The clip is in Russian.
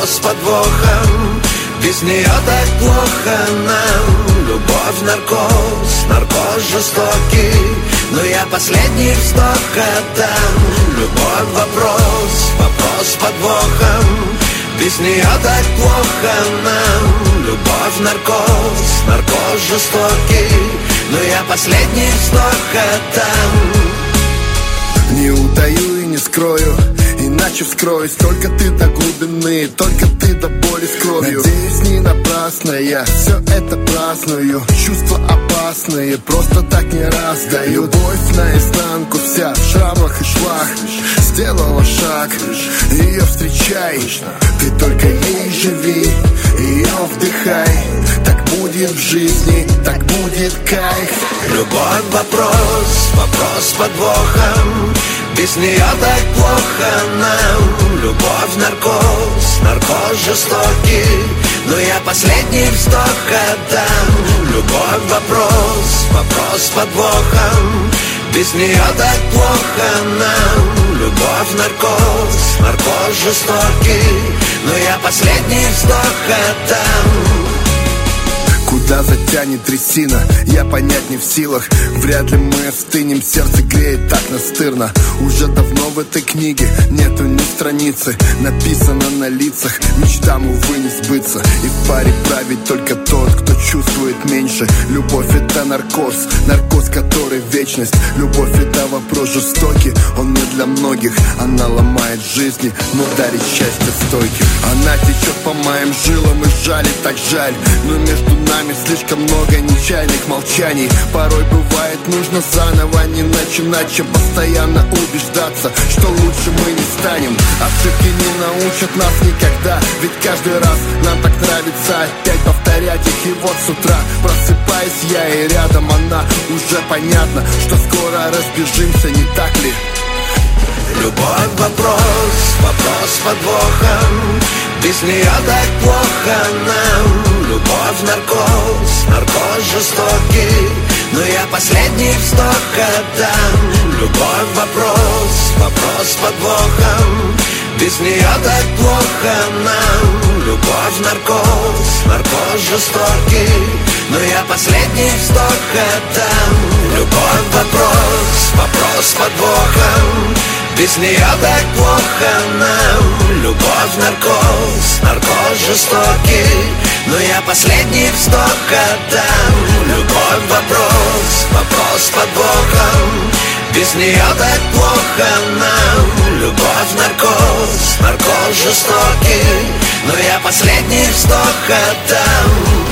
вопрос с подвохом. Без нее так плохо нам. Любовь, наркоз, наркоз жестокий, но я последний вздох отдам. Любовь, вопрос, вопрос с подвохом. Без нее так плохо нам. Любовь, наркоз, наркоз жестокий, но я последний вздох отдам. Не утаю и не скрою, иначе вскроюсь. Только ты до глубины, только ты до боли с кровью. Надеюсь, не напрасно я все это праздную. Чувства опасные, просто так не раздаю. Любовь наизнанку, вся в шрамах и швах. Сделала шаг, ее встречай. Ты только ей живи, ее вдыхай. Так будет в жизни, так будет кайф. Любовь, вопрос, вопрос с подвохом. Без нее так плохо нам. Любовь, наркоз, наркоз жестокий, но я последний вздох отдам. Любовь, вопрос, вопрос с подвохом. Без нее так плохо нам. Любовь, наркоз, наркоз жестокий, но я последний вздох отдам. Куда затянет трясина, я понять не в силах. Вряд ли мы остынем, сердце греет так настырно. Уже давно в этой книге нету ни страницы. Написано на лицах, мечтам, увы, не сбыться. И в паре править только тот, кто чувствует меньше. Любовь — это наркоз, наркоз, который вечность. Любовь — это вопрос жестокий, он не для многих. Она ломает жизни, но дарит счастье стойким. Она течет по моим жилам и жалит, так жаль. Но между нами слишком много нечаянных молчаний. Порой бывает нужно заново не начинать, чем постоянно убеждаться, что лучше мы не станем. Ошибки не научат нас никогда, ведь каждый раз нам так нравится опять повторять их. И вот с утра просыпаюсь я, и рядом она. Уже понятно, что скоро разбежимся, не так ли? Любовь, вопрос, вопрос с подвохом. Без нее так плохо нам. Любовь, наркоз, наркоз жестокий, но я последний вздох отдам. Любовь, вопрос, вопрос с подвохом. Без нее так плохо нам. Любовь, наркоз, наркоз жестокий, но я последний вздох отдам. Любовь, вопрос, вопрос с подвохом. Без нее так плохо нам. Любовь, наркоз, наркоз жестокий, но я последний вздох отдам. Любовь, вопрос, вопрос с подвохом. Без нее так плохо нам. Любовь, наркоз, наркоз жестокий, но я последний вздох отдам.